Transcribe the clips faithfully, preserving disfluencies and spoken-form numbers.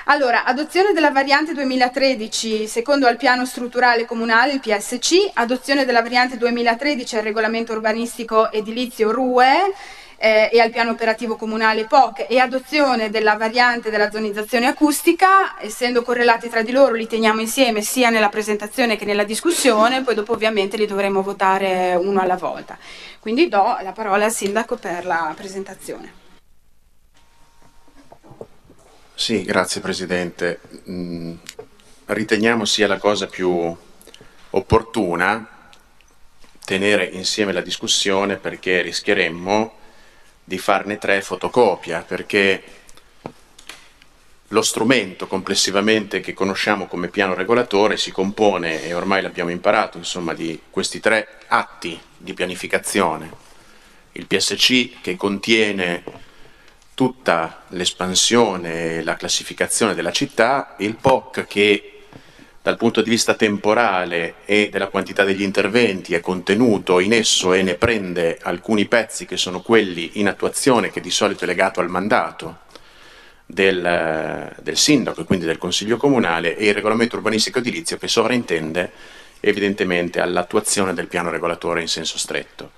Allora, adozione della variante duemilatredici secondo al piano strutturale comunale, il P S C, adozione della variante duemilatredici al regolamento urbanistico edilizio R U E eh, e al piano operativo comunale P O C, e adozione della variante della zonizzazione acustica, essendo correlati tra di loro li teniamo insieme sia nella presentazione che nella discussione, poi dopo ovviamente li dovremo votare uno alla volta. Quindi do la parola al Sindaco per la presentazione. Sì, grazie Presidente. Mm, riteniamo sia la cosa più opportuna tenere insieme la discussione, perché rischieremmo di farne tre fotocopia, perché lo strumento complessivamente che conosciamo come piano regolatore si compone, e ormai l'abbiamo imparato, insomma, di questi tre atti di pianificazione. Il P S C, che contiene tutta l'espansione e la classificazione della città, il P O C, che dal punto di vista temporale e della quantità degli interventi è contenuto in esso e ne prende alcuni pezzi che sono quelli in attuazione, che di solito è legato al mandato del, del sindaco e quindi del Consiglio Comunale, e il regolamento urbanistico edilizio, che sovrintende evidentemente all'attuazione del piano regolatore in senso stretto.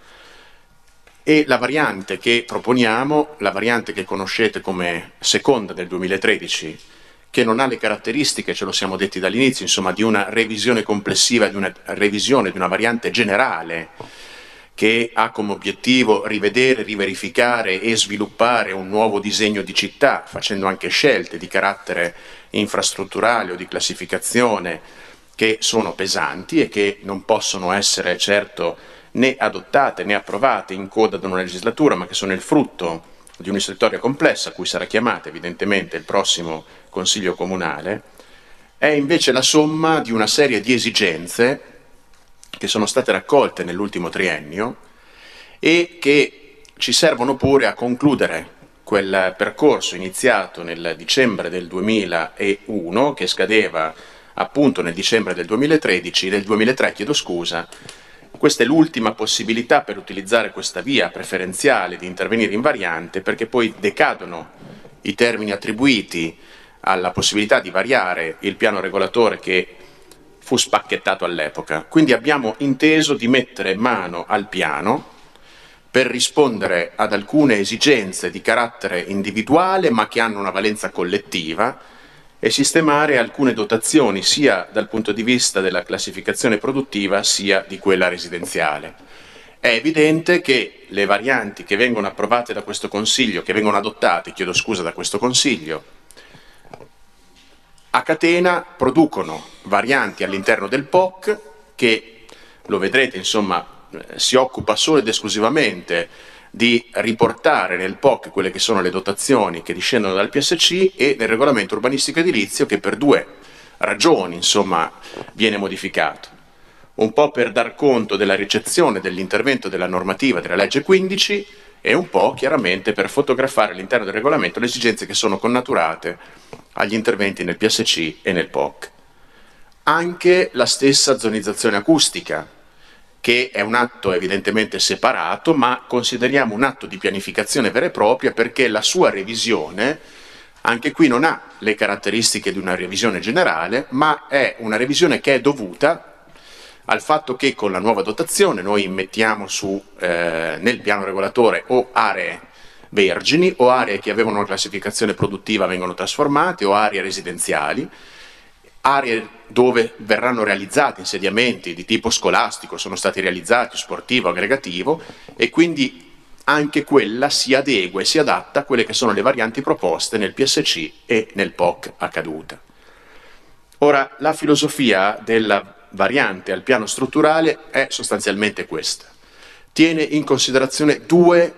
E la variante che proponiamo, la variante che conoscete come seconda del duemilatredici, che non ha le caratteristiche, ce lo siamo detti dall'inizio, insomma, di una revisione complessiva, di una revisione di una variante generale che ha come obiettivo rivedere, riverificare e sviluppare un nuovo disegno di città, facendo anche scelte di carattere infrastrutturale o di classificazione che sono pesanti e che non possono essere certo né adottate né approvate in coda ad una legislatura, ma che sono il frutto di un'istruttoria complessa a cui sarà chiamata evidentemente il prossimo Consiglio Comunale, è invece la somma di una serie di esigenze che sono state raccolte nell'ultimo triennio e che ci servono pure a concludere quel percorso iniziato nel dicembre del duemilauno, che scadeva appunto nel dicembre del duemilatredici, del duemilatré, chiedo scusa. Questa è l'ultima possibilità per utilizzare questa via preferenziale di intervenire in variante, perché poi decadono i termini attribuiti alla possibilità di variare il piano regolatore che fu spacchettato all'epoca. Quindi abbiamo inteso di mettere mano al piano per rispondere ad alcune esigenze di carattere individuale, ma che hanno una valenza collettiva, e sistemare alcune dotazioni sia dal punto di vista della classificazione produttiva sia di quella residenziale. È evidente che le varianti che vengono approvate da questo Consiglio, che vengono adottate, chiedo scusa, da questo Consiglio, a catena producono varianti all'interno del P O C che, lo vedrete, insomma, si occupa solo ed esclusivamente di riportare nel P O C quelle che sono le dotazioni che discendono dal P S C e del regolamento urbanistico edilizio, che per due ragioni, insomma, viene modificato. Un po' per dar conto della ricezione dell'intervento della normativa della legge quindici e un po' chiaramente per fotografare all'interno del regolamento le esigenze che sono connaturate agli interventi nel P S C e nel P O C. Anche la stessa zonizzazione acustica, che è un atto evidentemente separato, ma consideriamo un atto di pianificazione vera e propria, perché la sua revisione, anche qui, non ha le caratteristiche di una revisione generale, ma è una revisione che è dovuta al fatto che con la nuova dotazione noi mettiamo su eh, nel piano regolatore o aree vergini o aree che avevano una classificazione produttiva vengono trasformate, o aree residenziali, aree dove verranno realizzati insediamenti di tipo scolastico, sono stati realizzati, sportivo, aggregativo, e quindi anche quella si adegua e si adatta a quelle che sono le varianti proposte nel P S C e nel P O C a caduta. Ora, la filosofia della variante al piano strutturale è sostanzialmente questa. Tiene in considerazione due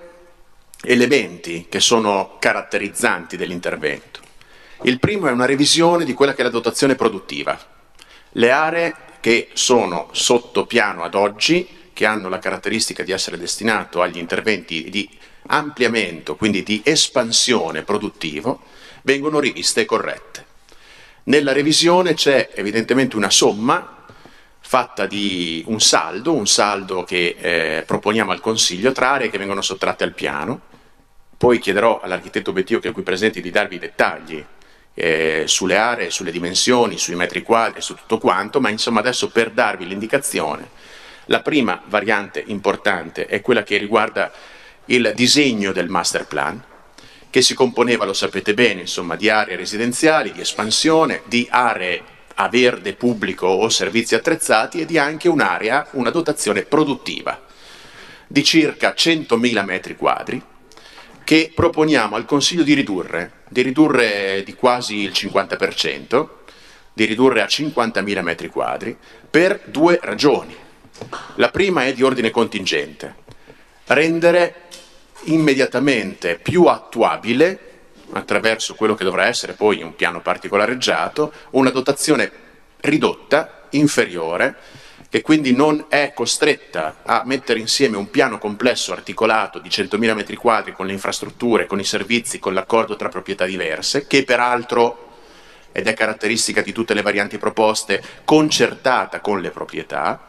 elementi che sono caratterizzanti dell'intervento. Il primo è una revisione di quella che è la dotazione produttiva. Le aree che sono sotto piano ad oggi, che hanno la caratteristica di essere destinato agli interventi di ampliamento, quindi di espansione produttivo, vengono riviste e corrette. Nella revisione c'è evidentemente una somma fatta di un saldo, un saldo che eh, proponiamo al Consiglio tra aree che vengono sottratte al piano. Poi chiederò all'architetto Bettio, che è qui presente, di darvi i dettagli eh, sulle aree, sulle dimensioni, sui metri quadri, su tutto quanto, ma insomma adesso per darvi l'indicazione, la prima variante importante è quella che riguarda il disegno del master plan, che si componeva, lo sapete bene, insomma, di aree residenziali, di espansione, di aree a verde pubblico o servizi attrezzati e di anche un'area, una dotazione produttiva di circa centomila metri quadri che proponiamo al Consiglio di ridurre, di ridurre di quasi il cinquanta per cento, di ridurre a cinquantamila metri quadri per due ragioni. La prima è di ordine contingente, rendere immediatamente più attuabile, attraverso quello che dovrà essere poi un piano particolareggiato, una dotazione ridotta, inferiore, che quindi non è costretta a mettere insieme un piano complesso articolato di centomila metri quadri con le infrastrutture, con i servizi, con l'accordo tra proprietà diverse, che peraltro, ed è caratteristica di tutte le varianti proposte, concertata con le proprietà,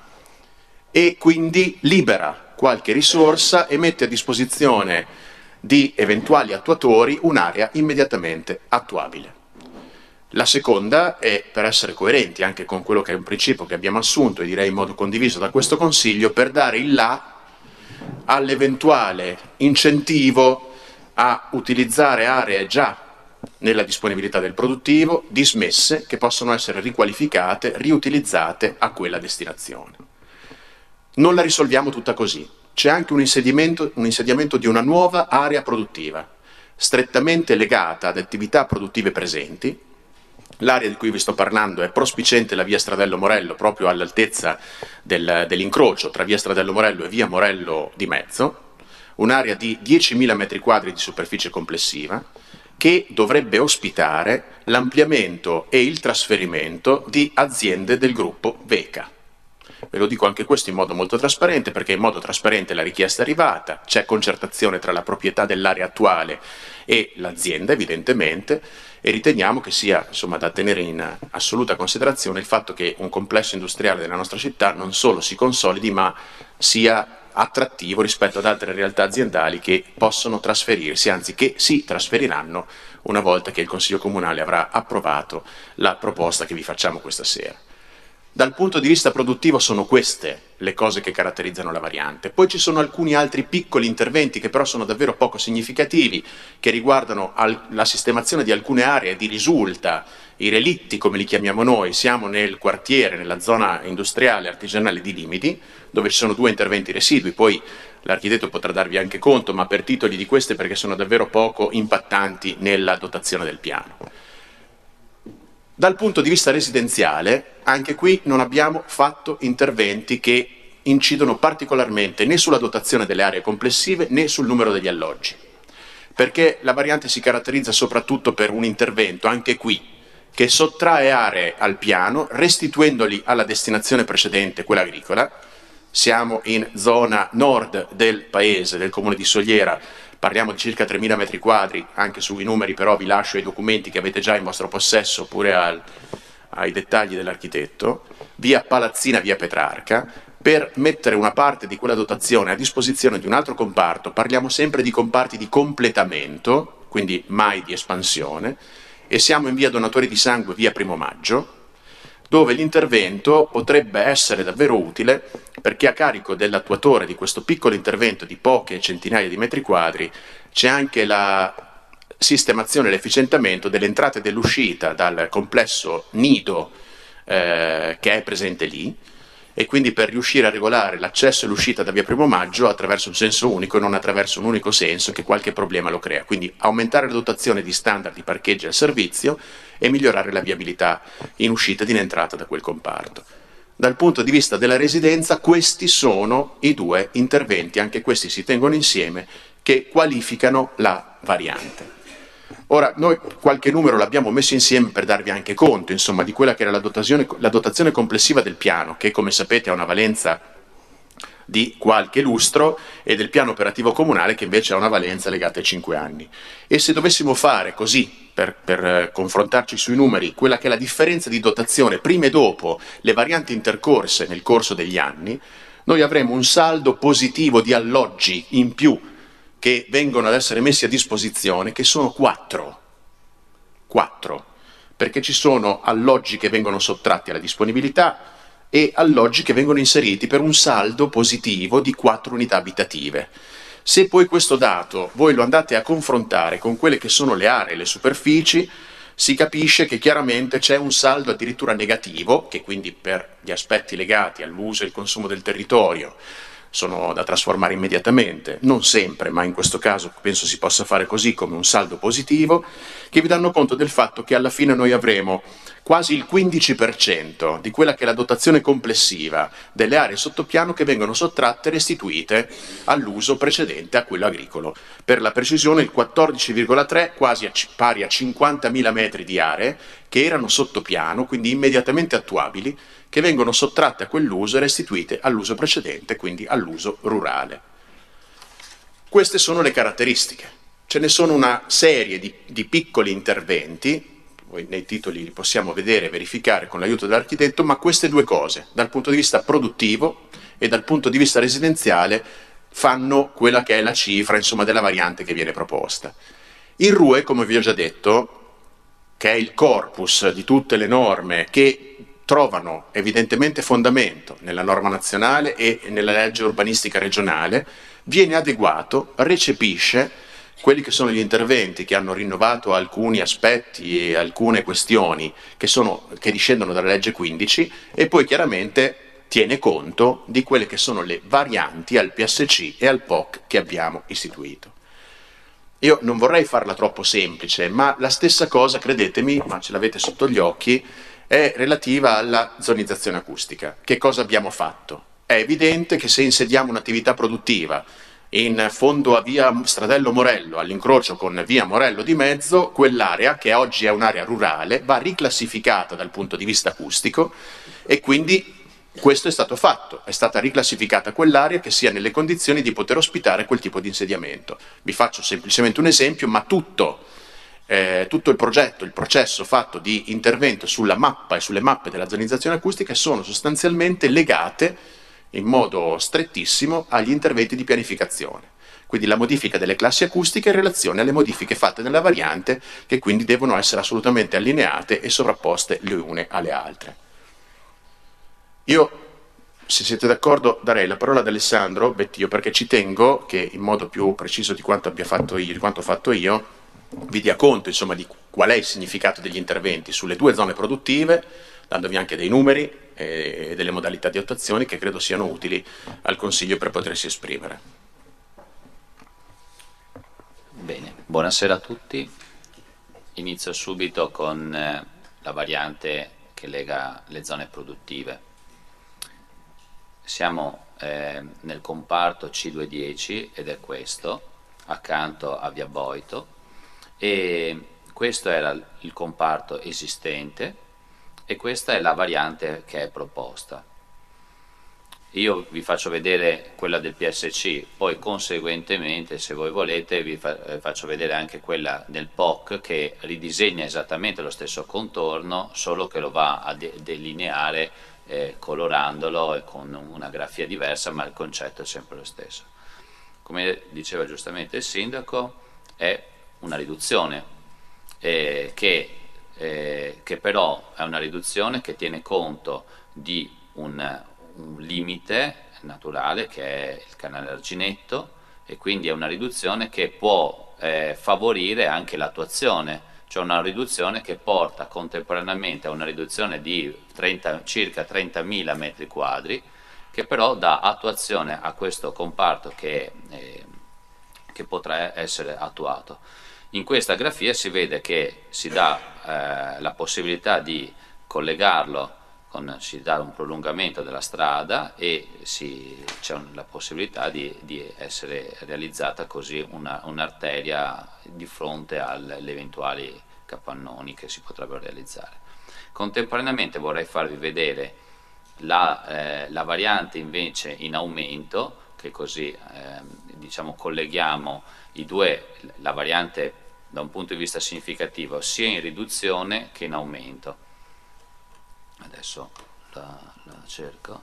e quindi libera qualche risorsa e mette a disposizione di eventuali attuatori un'area immediatamente attuabile. La seconda è, per essere coerenti anche con quello che è un principio che abbiamo assunto e direi in modo condiviso da questo Consiglio, per dare il là all'eventuale incentivo a utilizzare aree già nella disponibilità del produttivo, dismesse, che possono essere riqualificate, riutilizzate a quella destinazione. Non la risolviamo tutta così, c'è anche un insediamento, un insediamento di una nuova area produttiva, strettamente legata ad attività produttive presenti. L'area di cui vi sto parlando è prospiciente la via Stradello Morello, proprio all'altezza del, dell'incrocio tra via Stradello Morello e via Morello di Mezzo, un'area di diecimila metri quadri di superficie complessiva, che dovrebbe ospitare l'ampliamento e il trasferimento di aziende del gruppo VECA. Ve lo dico anche questo in modo molto trasparente, perché in modo trasparente la richiesta è arrivata, c'è concertazione tra la proprietà dell'area attuale e l'azienda evidentemente, e riteniamo che sia insomma da tenere in assoluta considerazione il fatto che un complesso industriale della nostra città non solo si consolidi, ma sia attrattivo rispetto ad altre realtà aziendali che possono trasferirsi, anzi che si trasferiranno una volta che il Consiglio Comunale avrà approvato la proposta che vi facciamo questa sera. Dal punto di vista produttivo sono queste le cose che caratterizzano la variante. Poi ci sono alcuni altri piccoli interventi che però sono davvero poco significativi, che riguardano la sistemazione di alcune aree di risulta, i relitti come li chiamiamo noi. Siamo nel quartiere, nella zona industriale artigianale di Limiti, dove ci sono due interventi residui, poi l'architetto potrà darvi anche conto, ma per titoli di queste perché sono davvero poco impattanti nella dotazione del piano. Dal punto di vista residenziale, anche qui non abbiamo fatto interventi che incidono particolarmente né sulla dotazione delle aree complessive né sul numero degli alloggi, perché la variante si caratterizza soprattutto per un intervento, anche qui, che sottrae aree al piano, restituendoli alla destinazione precedente, quella agricola. Siamo in zona nord del paese, del comune di Sogliera, parliamo di circa tremila metri quadri, anche sui numeri però vi lascio i documenti che avete già in vostro possesso, oppure al, ai dettagli dell'architetto, via Palazzina, via Petrarca, per mettere una parte di quella dotazione a disposizione di un altro comparto. Parliamo sempre di comparti di completamento, quindi mai di espansione, e siamo in via Donatori di Sangue, via Primo Maggio, dove l'intervento potrebbe essere davvero utile perché a carico dell'attuatore di questo piccolo intervento di poche centinaia di metri quadri c'è anche la sistemazione e l'efficientamento dell'entrata e dell'uscita dal complesso nido eh, che è presente lì, e quindi per riuscire a regolare l'accesso e l'uscita da via Primo Maggio attraverso un senso unico e non attraverso un unico senso che qualche problema lo crea. Quindi aumentare la dotazione di standard di parcheggi al servizio e migliorare la viabilità in uscita ed in entrata da quel comparto. Dal punto di vista della residenza, questi sono i due interventi, anche questi si tengono insieme, che qualificano la variante. Ora, noi qualche numero l'abbiamo messo insieme per darvi anche conto, insomma, di quella che era la dotazione, la dotazione complessiva del piano, che come sapete ha una valenza di qualche lustro, e del piano operativo comunale che invece ha una valenza legata ai cinque anni. E se dovessimo fare così, per, per confrontarci sui numeri, quella che è la differenza di dotazione prima e dopo le varianti intercorse nel corso degli anni, noi avremo un saldo positivo di alloggi in più che vengono ad essere messi a disposizione, che sono quattro. Quattro. perché ci sono alloggi che vengono sottratti alla disponibilità e alloggi che vengono inseriti per un saldo positivo di quattro unità abitative. Se poi questo dato voi lo andate a confrontare con quelle che sono le aree e le superfici, si capisce che chiaramente c'è un saldo addirittura negativo, che quindi per gli aspetti legati all'uso e al consumo del territorio sono da trasformare immediatamente, non sempre, ma in questo caso penso si possa fare così, come un saldo positivo, che vi danno conto del fatto che alla fine noi avremo quasi il quindici per cento di quella che è la dotazione complessiva delle aree sottopiano che vengono sottratte e restituite all'uso precedente a quello agricolo. Per la precisione il quattordici virgola tre, quasi a, pari a cinquantamila metri di aree che erano sottopiano, quindi immediatamente attuabili, che vengono sottratte a quell'uso e restituite all'uso precedente, quindi all'uso rurale. Queste sono le caratteristiche. Ce ne sono una serie di, di piccoli interventi, poi nei titoli li possiamo vedere e verificare con l'aiuto dell'architetto, ma queste due cose, dal punto di vista produttivo e dal punto di vista residenziale, fanno quella che è la cifra, insomma, della variante che viene proposta. Il R U E, come vi ho già detto, che è il corpus di tutte le norme che trovano evidentemente fondamento nella norma nazionale e nella legge urbanistica regionale, viene adeguato, recepisce quelli che sono gli interventi che hanno rinnovato alcuni aspetti e alcune questioni che, sono, che discendono dalla legge quindici e poi chiaramente tiene conto di quelle che sono le varianti al P S C e al P O C che abbiamo istituito. Io non vorrei farla troppo semplice, ma la stessa cosa, credetemi, ma ce l'avete sotto gli occhi, è relativa alla zonizzazione acustica. Che cosa abbiamo fatto? È evidente che se insediamo un'attività produttiva in fondo a via Stradello Morello, all'incrocio con via Morello di Mezzo, quell'area, che oggi è un'area rurale, va riclassificata dal punto di vista acustico e quindi questo è stato fatto, è stata riclassificata quell'area che sia nelle condizioni di poter ospitare quel tipo di insediamento. Vi faccio semplicemente un esempio, ma tutto, eh, tutto il progetto, il processo fatto di intervento sulla mappa e sulle mappe della zonizzazione acustica sono sostanzialmente legate in modo strettissimo agli interventi di pianificazione. Quindi la modifica delle classi acustiche in relazione alle modifiche fatte nella variante, che quindi devono essere assolutamente allineate e sovrapposte le une alle altre. Io, se siete d'accordo, darei la parola ad Alessandro Bettio, perché ci tengo che in modo più preciso di quanto abbia fatto io, di quanto ho fatto io, vi dia conto, insomma, di qual è il significato degli interventi sulle due zone produttive, dandovi anche dei numeri e delle modalità di attuazione che credo siano utili al Consiglio per potersi esprimere. Bene, buonasera a tutti. Inizio subito con eh, la variante che lega le zone produttive. Siamo eh, nel comparto C duecentodieci ed è questo, accanto a via Boito, e questo era il comparto esistente e questa è la variante che è proposta. Io vi faccio vedere quella del P S C, poi conseguentemente, se voi volete, vi fa, eh, faccio vedere anche quella del P O C che ridisegna esattamente lo stesso contorno, solo che lo va a de delineare eh, colorandolo e con una grafia diversa, ma il concetto è sempre lo stesso. Come diceva giustamente il sindaco, è una riduzione eh, che, eh, che però è una riduzione che tiene conto di un un limite naturale che è il canale Arginetto e quindi è una riduzione che può eh, favorire anche l'attuazione, cioè una riduzione che porta contemporaneamente a una riduzione di trenta, circa trentamila metri quadri, che però dà attuazione a questo comparto che, eh, che potrà essere attuato. In questa grafia si vede che si dà eh, la possibilità di collegarlo Con, si dà un prolungamento della strada e c'è la possibilità di, di essere realizzata così un'arteria un di fronte alle eventuali capannoni che si potrebbero realizzare. Contemporaneamente vorrei farvi vedere la, eh, la variante invece in aumento, che così eh, diciamo colleghiamo i due, la variante da un punto di vista significativo sia in riduzione che in aumento. Adesso la, la cerco.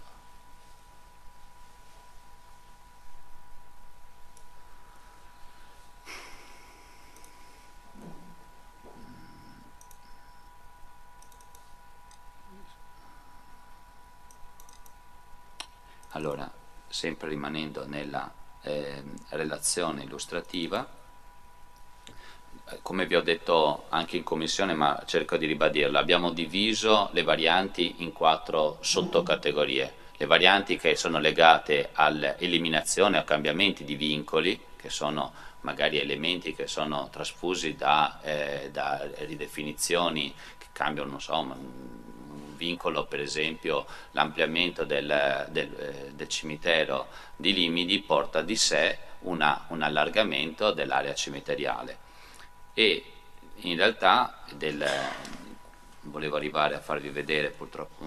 Allora, sempre rimanendo nella eh, relazione illustrativa, come vi ho detto anche in commissione, ma cerco di ribadirlo, abbiamo diviso le varianti in quattro sottocategorie. Le varianti che sono legate all'eliminazione o cambiamenti di vincoli, che sono magari elementi che sono trasfusi da, eh, da ridefinizioni che cambiano, non so, un vincolo, per esempio l'ampliamento del, del, eh, del cimitero di Limidi porta di sé una, un allargamento dell'area cimiteriale. E in realtà del, volevo arrivare a farvi vedere purtroppo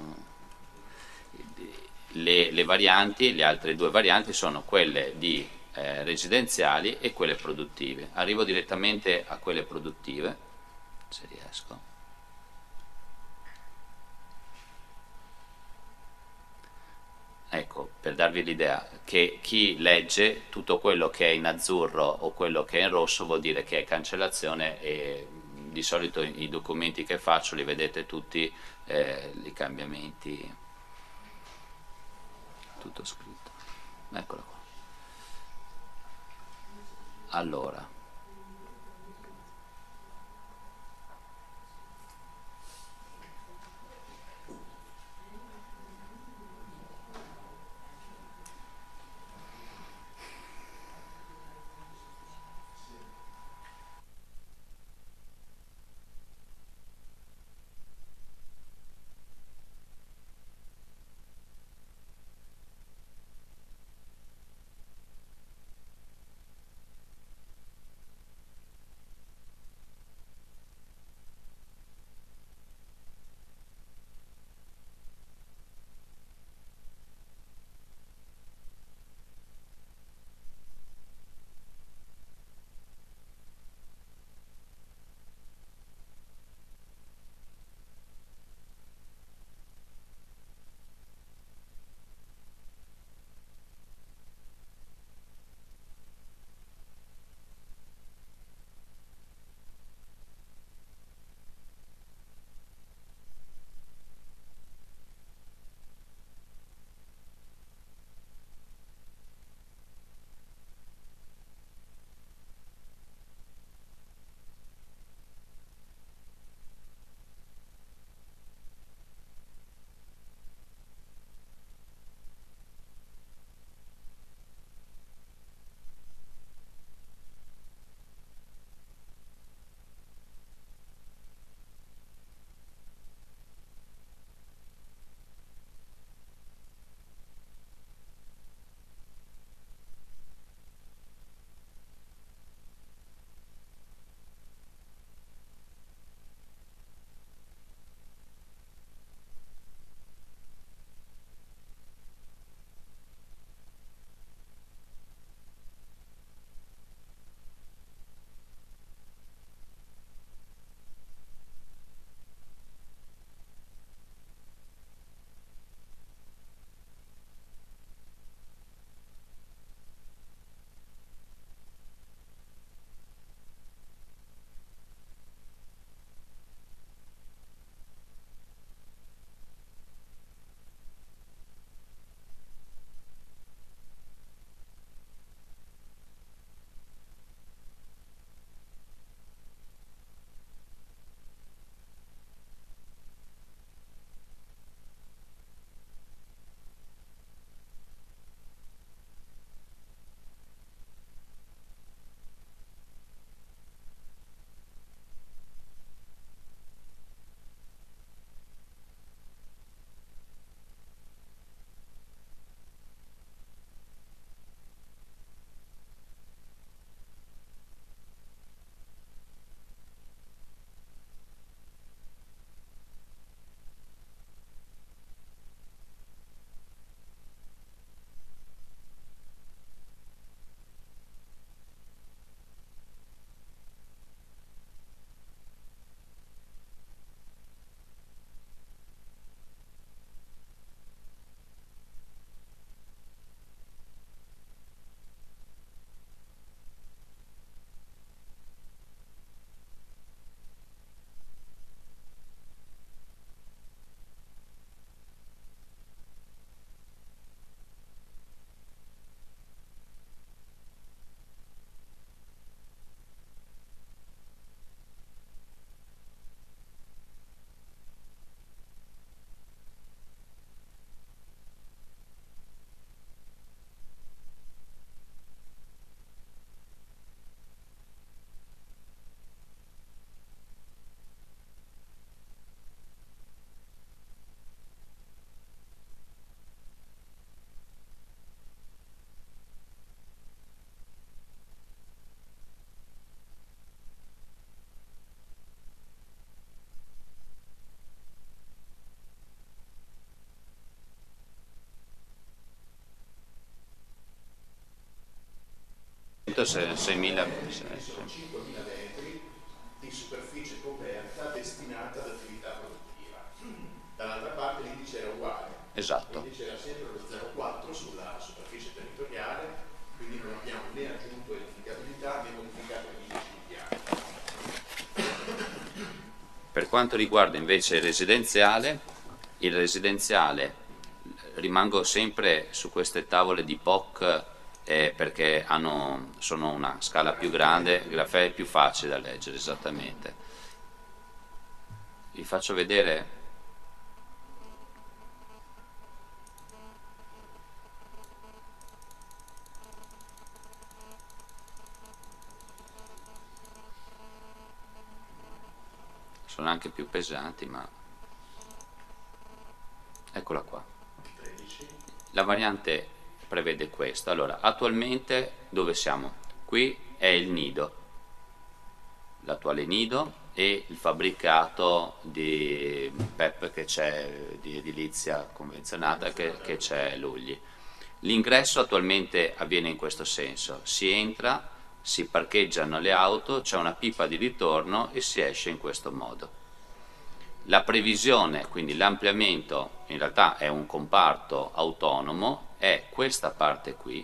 le, le varianti, le altre due varianti sono quelle di eh, residenziali e quelle produttive. Arrivo direttamente a quelle produttive, se riesco. Ecco, per darvi l'idea che chi legge tutto quello che è in azzurro o quello che è in rosso vuol dire che è cancellazione, e di solito i documenti che faccio li vedete tutti, eh, i cambiamenti, tutto scritto. Eccolo qua. Allora, detto seimila cinquemila metri di superficie coperta destinata ad attività produttiva. Dall'altra parte l'indice era uguale. Esatto. L'indice era sempre lo zero virgola quattro sulla superficie territoriale, quindi non abbiamo né aggiunto edificabilità né modificato gli indici di piano. Per quanto riguarda invece il residenziale, il residenziale rimango sempre su queste tavole di P O C eh, perché hanno, sono una scala più grande, il grafè è più facile da leggere esattamente. Vi faccio vedere sono anche più pesanti, ma eccola qua. La variante prevede questo. Allora, attualmente dove siamo? Qui è il nido, l'attuale nido e il fabbricato di P E P che c'è, di edilizia convenzionata, che, che c'è Lugli. L'ingresso attualmente avviene in questo senso: si entra, si parcheggiano le auto, c'è una pipa di ritorno e si esce in questo modo. La previsione, quindi l'ampliamento, in realtà è un comparto autonomo, è questa parte qui,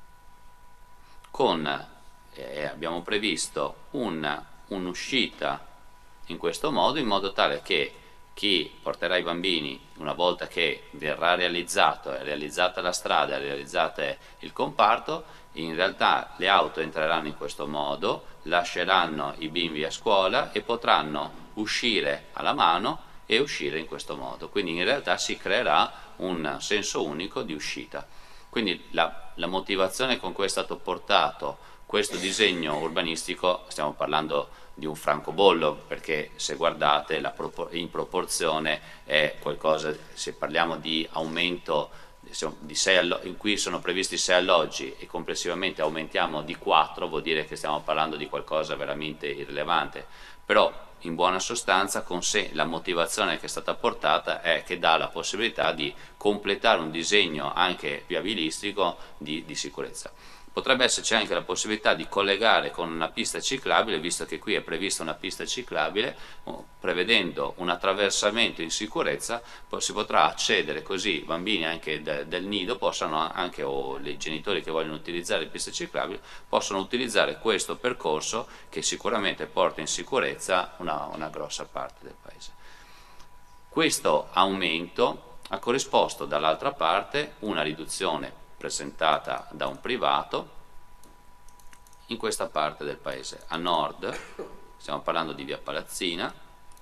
con, eh, abbiamo previsto un, un'uscita in questo modo, in modo tale che chi porterà i bambini, una volta che verrà realizzato, è realizzata la strada, è realizzato il comparto, in realtà le auto entreranno in questo modo, lasceranno i bimbi a scuola e potranno uscire alla mano e uscire in questo modo. Quindi in realtà si creerà un senso unico di uscita. Quindi la, la motivazione con cui è stato portato questo disegno urbanistico, stiamo parlando di un francobollo, perché se guardate la propor- in proporzione è qualcosa, se parliamo di aumento di sei allo- in cui sono previsti sei alloggi e complessivamente aumentiamo di quattro, vuol dire che stiamo parlando di qualcosa veramente irrilevante. Però in buona sostanza con sé la motivazione che è stata portata è che dà la possibilità di completare un disegno anche viabilistico di, di sicurezza. Potrebbe esserci anche la possibilità di collegare con una pista ciclabile, visto che qui è prevista una pista ciclabile, prevedendo un attraversamento in sicurezza, poi si potrà accedere, così i bambini anche de, del nido possano anche, o i genitori che vogliono utilizzare piste ciclabili, possono utilizzare questo percorso che sicuramente porta in sicurezza una, una grossa parte del paese. Questo aumento ha corrisposto dall'altra parte una riduzione presentata da un privato in questa parte del paese. A nord stiamo parlando di via Palazzina,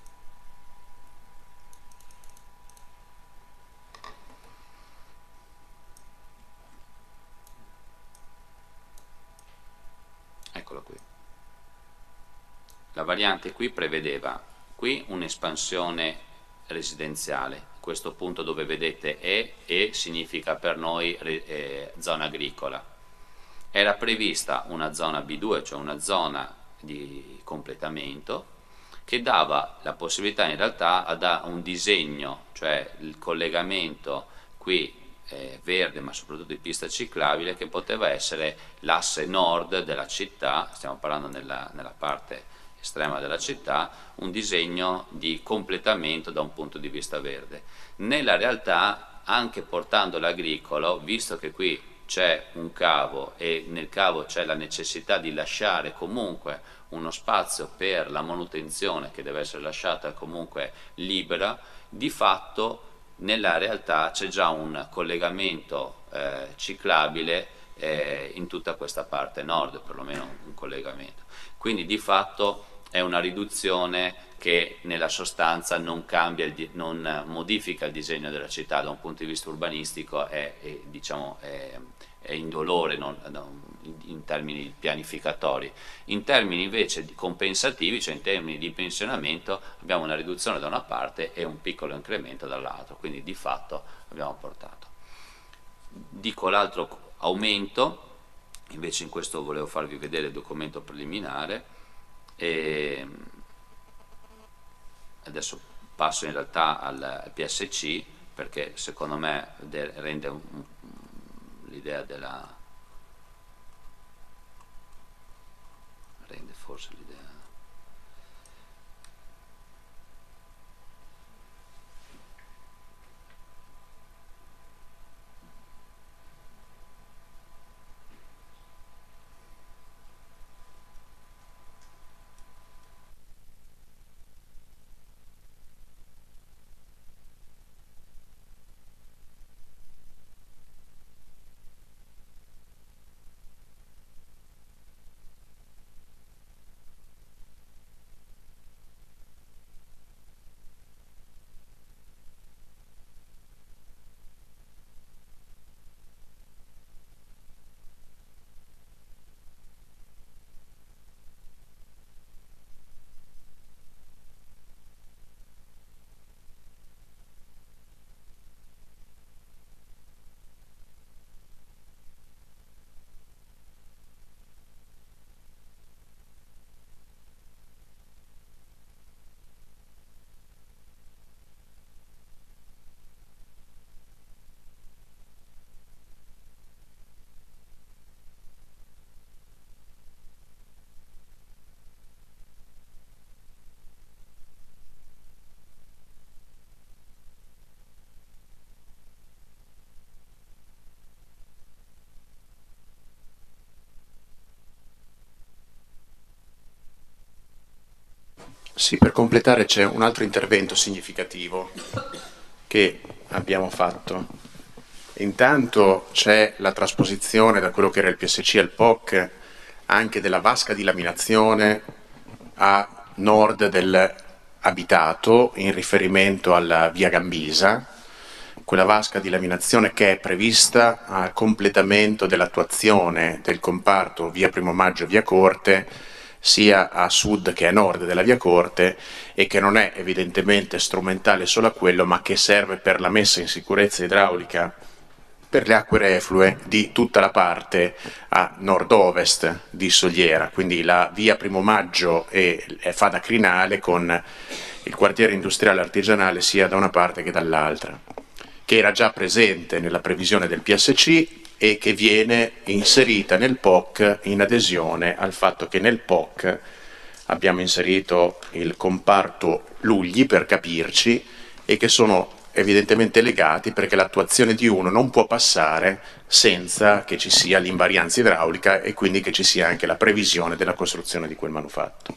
eccolo qui. La variante qui prevedeva qui un'espansione residenziale. Questo punto dove vedete E, E significa per noi eh, zona agricola. Era prevista una zona B due, cioè una zona di completamento, che dava la possibilità in realtà a un disegno, cioè il collegamento qui eh, verde ma soprattutto di pista ciclabile, che poteva essere l'asse nord della città, stiamo parlando nella, nella parte estrema della città, un disegno di completamento da un punto di vista verde. Nella realtà, anche portando l'agricolo, visto che qui c'è un cavo e nel cavo c'è la necessità di lasciare comunque uno spazio per la manutenzione che deve essere lasciata comunque libera, di fatto nella realtà c'è già un collegamento eh, ciclabile eh, in tutta questa parte nord, perlomeno un collegamento. Quindi di fatto è una riduzione che nella sostanza non cambia, il, non modifica il disegno della città da un punto di vista urbanistico, è, è, diciamo, è, è indolore non, non, in termini pianificatori. In termini invece di compensativi, cioè in termini di pensionamento, abbiamo una riduzione da una parte e un piccolo incremento dall'altra, quindi di fatto abbiamo portato. Dico l'altro aumento, invece in questo volevo farvi vedere il documento preliminare, e adesso passo in realtà al P S C perché secondo me rende l'idea della forse l'idea. Sì, per completare c'è un altro intervento significativo che abbiamo fatto. Intanto c'è la trasposizione da quello che era il P S C al P O C anche della vasca di laminazione a nord dell'abitato in riferimento alla via Gambisa, quella vasca di laminazione che è prevista a completamento dell'attuazione del comparto via Primo Maggio e via Corte sia a sud che a nord della via Corte, e che non è evidentemente strumentale solo a quello, ma che serve per la messa in sicurezza idraulica per le acque reflue di tutta la parte a nord-ovest di Soliera, quindi la via Primo Maggio e fa da crinale con il quartiere industriale artigianale sia da una parte che dall'altra, che era già presente nella previsione del P S C e che viene inserita nel P O C in adesione al fatto che nel P O C abbiamo inserito il comparto Lugli, per capirci, e che sono evidentemente legati perché l'attuazione di uno non può passare senza che ci sia l'invarianza idraulica e quindi che ci sia anche la previsione della costruzione di quel manufatto.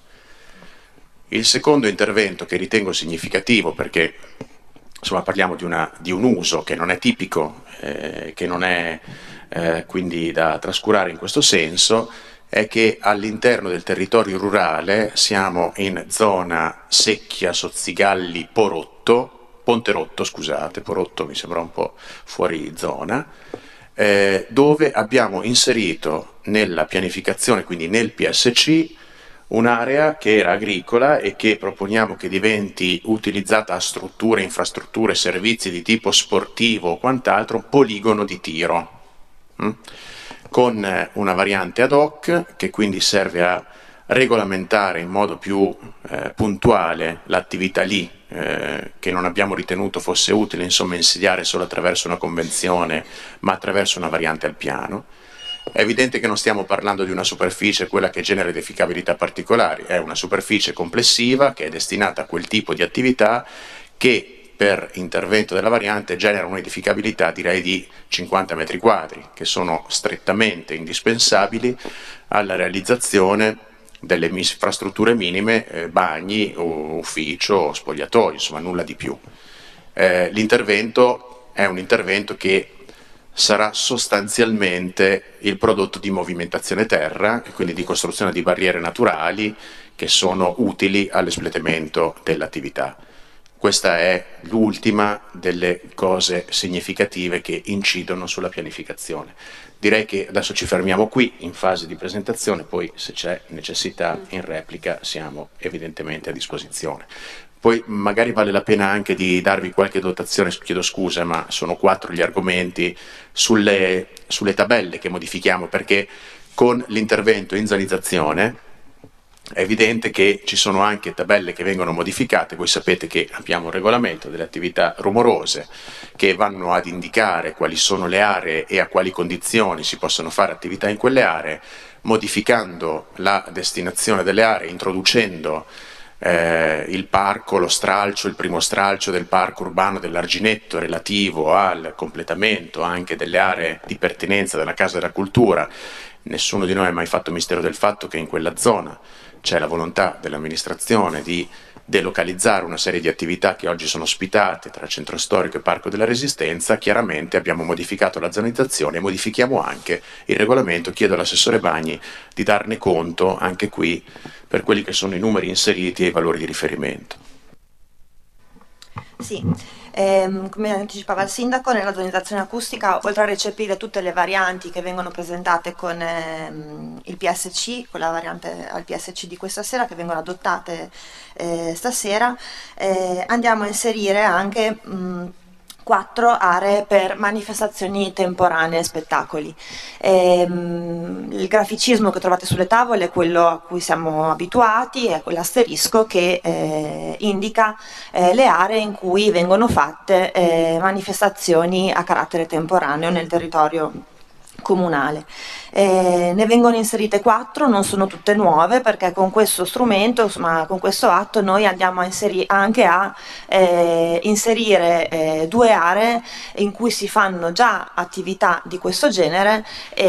Il secondo intervento che ritengo significativo, perché insomma parliamo di, una, di un uso che non è tipico, eh, che non è eh, quindi da trascurare in questo senso, è che all'interno del territorio rurale siamo in zona Secchia, Sozzigalli, Porotto, Ponterotto, scusate, Porotto mi sembra un po' fuori zona, eh, dove abbiamo inserito nella pianificazione, quindi nel P S C, un'area che era agricola e che proponiamo che diventi utilizzata a strutture, infrastrutture, servizi di tipo sportivo o quant'altro, poligono di tiro, mm? con una variante ad hoc che quindi serve a regolamentare in modo più eh, puntuale l'attività lì, eh, che non abbiamo ritenuto fosse utile insomma insediare solo attraverso una convenzione, ma attraverso una variante al piano. È evidente che non stiamo parlando di una superficie, quella che genera edificabilità particolari, è una superficie complessiva che è destinata a quel tipo di attività che per intervento della variante genera un'edificabilità direi di cinquanta metri quadri, che sono strettamente indispensabili alla realizzazione delle infrastrutture minime, eh, bagni, ufficio, spogliatoio, insomma nulla di più. Eh, l'intervento è un intervento che sarà sostanzialmente il prodotto di movimentazione terra e quindi di costruzione di barriere naturali che sono utili all'espletamento dell'attività. Questa è l'ultima delle cose significative che incidono sulla pianificazione. Direi che adesso ci fermiamo qui in fase di presentazione, poi se c'è necessità in replica siamo evidentemente a disposizione. Poi magari vale la pena anche di darvi qualche dotazione, chiedo scusa, ma sono quattro gli argomenti sulle, sulle tabelle che modifichiamo, perché con l'intervento in zonizzazione È evidente che ci sono anche tabelle che vengono modificate. Voi sapete che abbiamo un regolamento delle attività rumorose che vanno ad indicare quali sono le aree e a quali condizioni si possono fare attività in quelle aree, modificando la destinazione delle aree, introducendo eh, il parco, lo stralcio, il primo stralcio del parco urbano dell'Arginetto relativo al completamento anche delle aree di pertinenza della Casa della Cultura. Nessuno di noi ha mai fatto mistero del fatto che in quella zona c'è la volontà dell'amministrazione di delocalizzare una serie di attività che oggi sono ospitate tra Centro Storico e Parco della Resistenza. Chiaramente abbiamo modificato la zonizzazione e modifichiamo anche il regolamento. Chiedo all'assessore Bagni di darne conto anche qui per quelli che sono i numeri inseriti e i valori di riferimento. Sì, ehm, come anticipava il sindaco, nella zonizzazione acustica, oltre a recepire tutte le varianti che vengono presentate con ehm, il P S C, con la variante al P S C di questa sera, che vengono adottate eh, stasera, eh, andiamo a inserire anche mh, quattro aree per manifestazioni temporanee e spettacoli. Ehm, il graficismo che trovate sulle tavole è quello a cui siamo abituati, è quell'asterisco che eh, indica eh, le aree in cui vengono fatte eh, manifestazioni a carattere temporaneo nel territorio comunale. Eh, ne vengono inserite quattro, non sono tutte nuove, perché con questo strumento, insomma, con questo atto noi andiamo a inserire, anche a eh, inserire eh, due aree in cui si fanno già attività di questo genere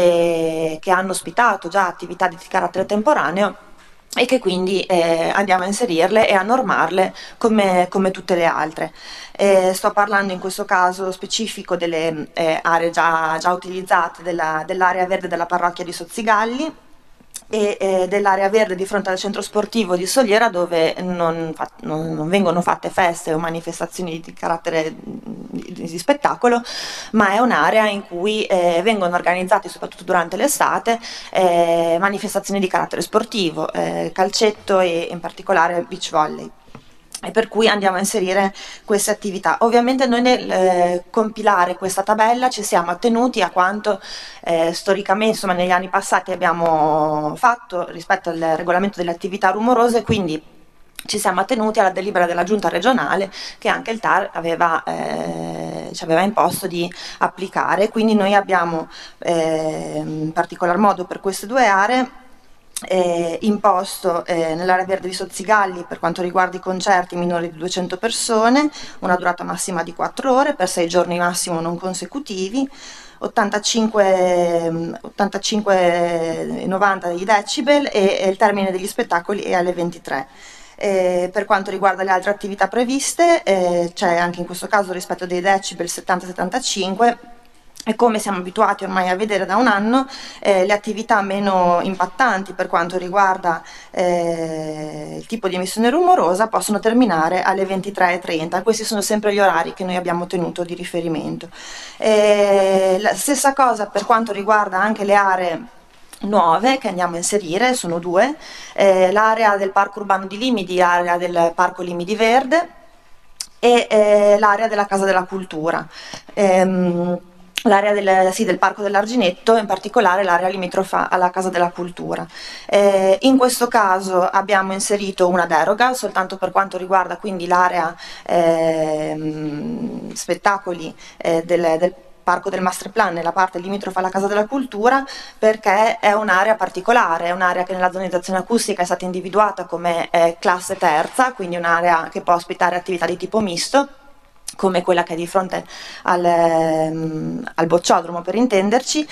e che hanno ospitato già attività di carattere temporaneo e che quindi eh, andiamo a inserirle e a normarle come, come tutte le altre. Eh, sto parlando in questo caso specifico delle eh, aree già, già utilizzate, della, dell'area verde della parrocchia di Sozzigalli e eh, dell'area verde di fronte al centro sportivo di Soliera, dove non, fa, non, non vengono fatte feste o manifestazioni di carattere di, di spettacolo, ma è un'area in cui eh, vengono organizzate, soprattutto durante l'estate, eh, manifestazioni di carattere sportivo, eh, calcetto e in particolare beach volley. E per cui andiamo a inserire queste attività. Ovviamente noi nel eh, compilare questa tabella ci siamo attenuti a quanto eh, storicamente, insomma, negli anni passati abbiamo fatto rispetto al regolamento delle attività rumorose, quindi ci siamo attenuti alla delibera della giunta regionale che anche il T A R aveva, eh, ci aveva imposto di applicare. Quindi noi abbiamo eh, in particolar modo per queste due aree Eh, imposto eh, nell'area verde di Sozzigalli, per quanto riguarda i concerti minori di duecento persone, una durata massima di quattro ore per sei giorni massimo non consecutivi, ottantacinque, ottantacinque e novanta di decibel e, e il termine degli spettacoli è alle ventitré. Eh, per quanto riguarda le altre attività previste, eh, c'è anche in questo caso rispetto dei decibel settanta settantacinque. E come siamo abituati ormai a vedere da un anno, eh, le attività meno impattanti per quanto riguarda eh, il tipo di emissione rumorosa possono terminare alle ventitré e trenta. Questi sono sempre gli orari che noi abbiamo tenuto di riferimento. Eh, la stessa cosa per quanto riguarda anche le aree nuove che andiamo a inserire, sono due, eh, l'area del Parco Urbano di Limidi, l'area del Parco Limidi Verde e eh, l'area della Casa della Cultura. Ehm, L'area del, sì, del Parco dell'Arginetto, in particolare l'area limitrofa alla Casa della Cultura. Eh, in questo caso abbiamo inserito una deroga soltanto per quanto riguarda quindi l'area eh, spettacoli eh, del, del Parco del Masterplan, nella parte limitrofa alla Casa della Cultura, perché è un'area particolare, è un'area che nella zonizzazione acustica è stata individuata come eh, classe terza, quindi un'area che può ospitare attività di tipo misto, come quella che è di fronte al, ehm, al bocciodromo, per intenderci,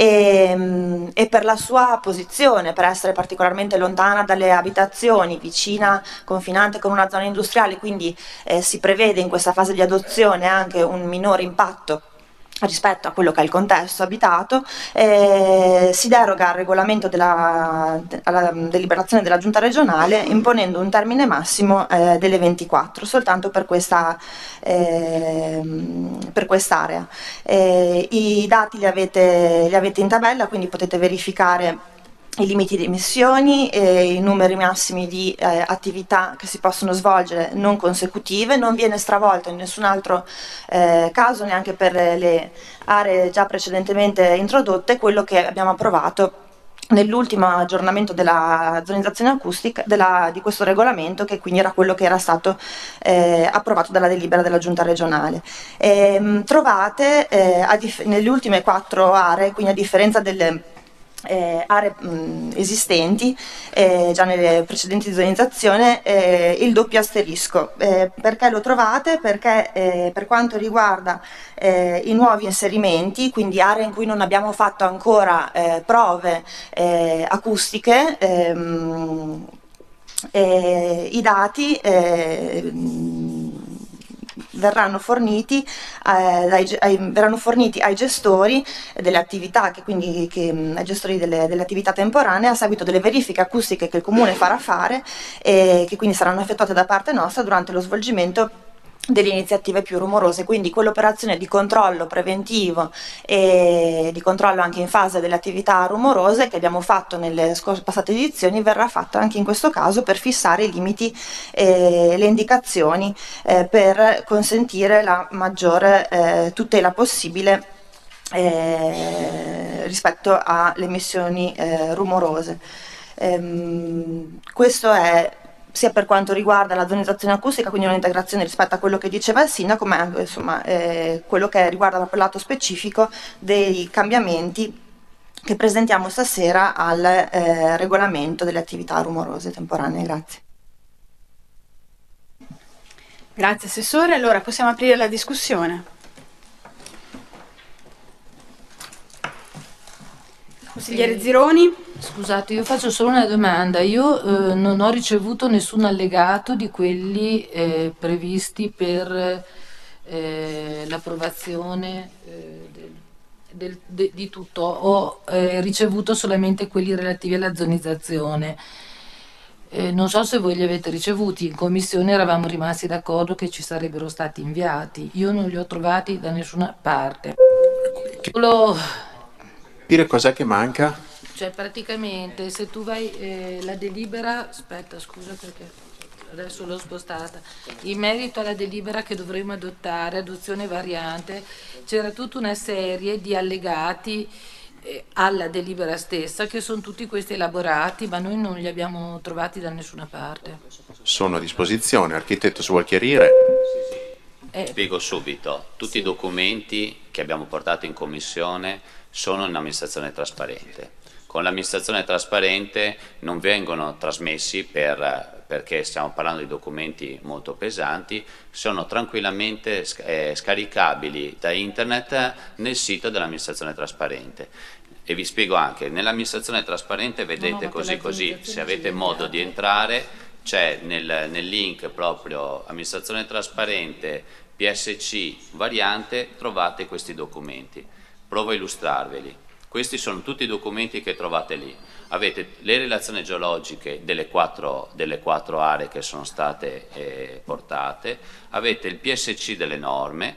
e, e per la sua posizione, per essere particolarmente lontana dalle abitazioni, vicina, confinante con una zona industriale, quindi eh, si prevede in questa fase di adozione anche un minore impatto rispetto a quello che è il contesto abitato. Eh, si deroga al regolamento della, alla deliberazione della giunta regionale, imponendo un termine massimo eh, delle ventiquattro soltanto per questa eh, per quest'area. Eh, i dati li avete, li avete in tabella, quindi potete verificare i limiti di emissioni e i numeri massimi di eh, attività che si possono svolgere non consecutive. Non viene stravolto in nessun altro eh, caso, neanche per le aree già precedentemente introdotte, quello che abbiamo approvato nell'ultimo aggiornamento della zonizzazione acustica della, di questo regolamento, che quindi era quello che era stato eh, approvato dalla delibera della giunta regionale. E, trovate eh, nelle ultime quattro aree, quindi a differenza delle Eh, aree mh, esistenti eh, già nelle precedenti zonizzazioni, eh, il doppio asterisco. Eh, perché lo trovate? Perché eh, per quanto riguarda eh, i nuovi inserimenti, quindi aree in cui non abbiamo fatto ancora eh, prove eh, acustiche, ehm, eh, i dati eh, verranno forniti, eh, dai, ai, verranno forniti ai gestori delle attività, che quindi che, ai gestori delle, delle attività temporanee, a seguito delle verifiche acustiche che il Comune farà fare e che quindi saranno effettuate da parte nostra durante lo svolgimento delle iniziative più rumorose. Quindi quell'operazione di controllo preventivo e di controllo anche in fase delle attività rumorose che abbiamo fatto nelle passate edizioni verrà fatto anche in questo caso per fissare i limiti e le indicazioni eh, per consentire la maggiore eh, tutela possibile eh, rispetto alle emissioni eh, rumorose. Ehm, questo è sia per quanto riguarda la zonizzazione acustica, quindi un'integrazione rispetto a quello che diceva il sindaco, ma anche insomma, eh, quello che riguarda proprio il lato specifico dei cambiamenti che presentiamo stasera al eh, regolamento delle attività rumorose temporanee. Grazie. Grazie Assessore, allora possiamo aprire la discussione. Consigliere Zironi. Scusate, io faccio solo una domanda. Io eh, non ho ricevuto nessun allegato di quelli eh, previsti per eh, l'approvazione eh, del, del, de, di tutto. Ho eh, ricevuto solamente quelli relativi alla zonizzazione. Eh, non so se voi li avete ricevuti. In commissione eravamo rimasti d'accordo che ci sarebbero stati inviati. Io non li ho trovati da nessuna parte. Solo... Dire cos'è che manca? Cioè praticamente se tu vai eh, la delibera, aspetta scusa perché adesso l'ho spostata, in merito alla delibera che dovremo adottare, adozione variante, c'era tutta una serie di allegati eh, alla delibera stessa che sono tutti questi elaborati, ma noi non li abbiamo trovati da nessuna parte. Sono a disposizione, architetto, se vuol chiarire. Eh. Spiego subito, tutti sì. I documenti che abbiamo portato in commissione sono in amministrazione trasparente. Con l'amministrazione trasparente non vengono trasmessi per, perché stiamo parlando di documenti molto pesanti, sono tranquillamente eh, scaricabili da internet nel sito dell'amministrazione trasparente. E vi spiego anche, nell'amministrazione trasparente vedete no, così così, se avete modo di entrare, c'è nel, nel link proprio amministrazione trasparente, P S C variante, trovate questi documenti. Provo a illustrarveli. Questi sono tutti i documenti che trovate lì. Avete le relazioni geologiche delle quattro, delle quattro aree che sono state eh, portate, avete il P S C delle norme,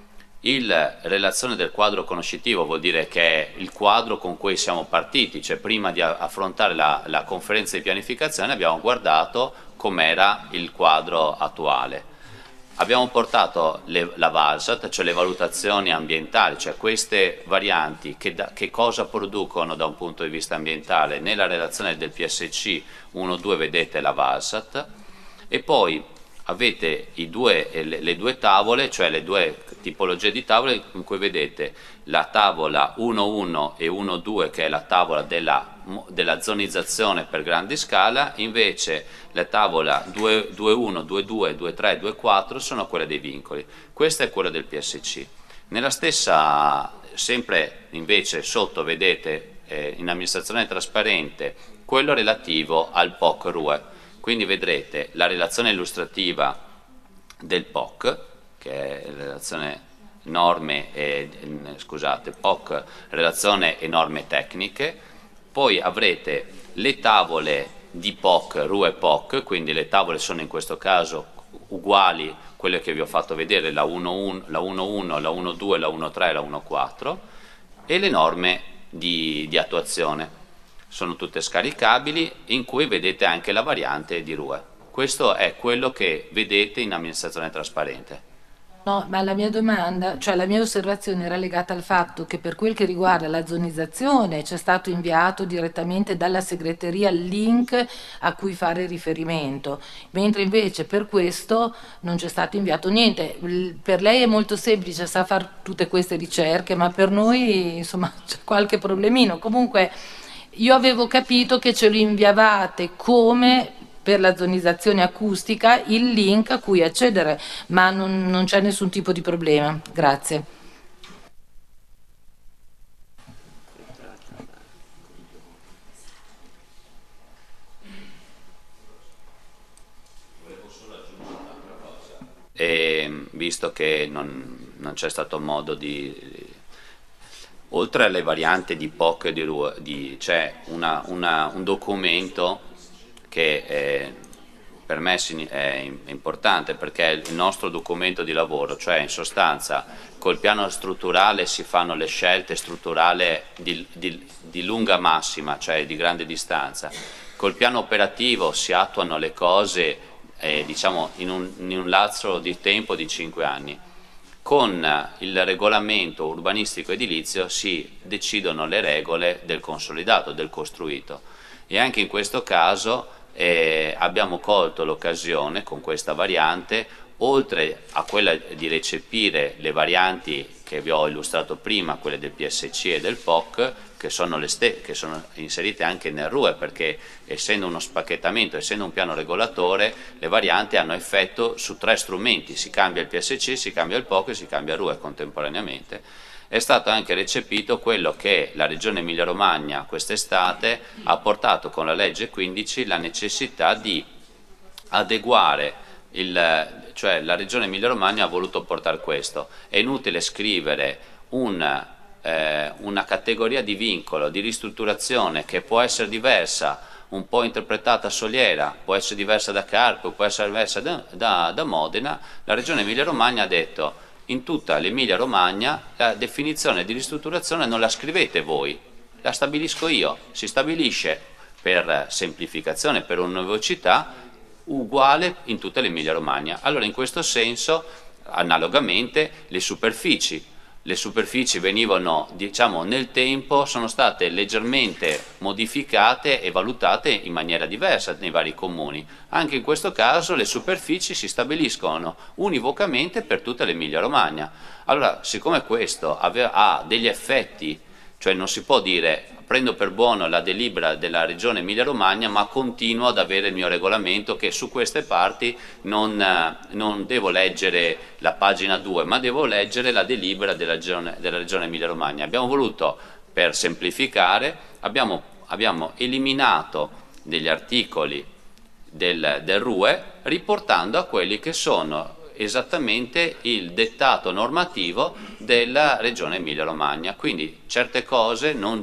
il relazione del quadro conoscitivo vuol dire che è il quadro con cui siamo partiti, cioè prima di affrontare la, la conferenza di pianificazione abbiamo guardato com'era il quadro attuale. Abbiamo portato le, la VALSAT, cioè le valutazioni ambientali, cioè queste varianti che, da, che cosa producono da un punto di vista ambientale. Nella relazione del P S C uno due vedete la VALSAT e poi avete i due, le, le due tavole, cioè le due tipologie di tavole in cui vedete la tavola uno uno e uno due che è la tavola della, della zonizzazione per grande scala, invece la tavola due uno, due due, due tre, due quattro sono quelle dei vincoli. Questa è quella del P S C. Nella stessa, sempre invece sotto vedete eh, in amministrazione trasparente quello relativo al P O C R U E. Quindi vedrete la relazione illustrativa del P O C, che è la relazione norme e, scusate, P O C, relazione e norme tecniche, poi avrete le tavole di P O C, R U E P O C, quindi le tavole sono in questo caso uguali quelle che vi ho fatto vedere, la uno uno, la uno uno, la uno due, la uno tre, la uno quattro, e le norme di, di attuazione. Sono tutte scaricabili, in cui vedete anche la variante di R U E. Questo è quello che vedete in amministrazione trasparente. No, ma la mia domanda, cioè la mia osservazione era legata al fatto che per quel che riguarda la zonizzazione c'è stato inviato direttamente dalla segreteria il link a cui fare riferimento, mentre invece per questo non c'è stato inviato niente. Il- Per lei è molto semplice, sa fare tutte queste ricerche, ma per noi insomma c'è qualche problemino. Comunque io avevo capito che ce lo inviavate come per la zonizzazione acustica il link a cui accedere, ma non, non c'è nessun tipo di problema. Grazie. E visto che non, non c'è stato modo di, oltre alle varianti di P O C e di R U E, di, c'è una, una, un documento che è, per me è importante perché è il nostro documento di lavoro, cioè in sostanza col piano strutturale si fanno le scelte strutturali di, di, di lunga massima, cioè di grande distanza, col piano operativo si attuano le cose eh, diciamo in un, in un lasso di tempo di cinque anni. Con il regolamento urbanistico edilizio si decidono le regole del consolidato, del costruito, e anche in questo caso eh, abbiamo colto l'occasione con questa variante, oltre a quella di recepire le varianti che vi ho illustrato prima, quelle del P S C e del P O C, che sono, le ste- che sono inserite anche nel R U E, perché essendo uno spacchettamento, essendo un piano regolatore, le varianti hanno effetto su tre strumenti: si cambia il P S C, si cambia il P O C e si cambia il R U E contemporaneamente. È stato anche recepito quello che la Regione Emilia-Romagna quest'estate ha portato con la legge quindici, la necessità di adeguare il, cioè la Regione Emilia-Romagna ha voluto portare questo. È inutile scrivere un, eh, una categoria di vincolo, di ristrutturazione che può essere diversa, un po' interpretata a Soliera, può essere diversa da Carpio, può essere diversa da, da, da Modena. La Regione Emilia-Romagna ha detto: in tutta l'Emilia-Romagna la definizione di ristrutturazione non la scrivete voi, la stabilisco io. Si stabilisce per semplificazione, per univocità, uguale in tutta l'Emilia-Romagna. Allora in questo senso, analogamente, le superfici, le superfici venivano, diciamo, nel tempo, sono state leggermente modificate e valutate in maniera diversa nei vari comuni. Anche in questo caso le superfici si stabiliscono univocamente per tutta l'Emilia-Romagna. Allora, siccome questo ha degli effetti, cioè non si può dire prendo per buono la delibera della Regione Emilia-Romagna ma continuo ad avere il mio regolamento che su queste parti non, non devo leggere la pagina due, ma devo leggere la delibera della Regione, della Regione Emilia-Romagna. Abbiamo voluto, per semplificare, abbiamo, abbiamo eliminato degli articoli del, del R U E riportando a quelli che sono esattamente il dettato normativo della Regione Emilia-Romagna. Quindi certe cose non,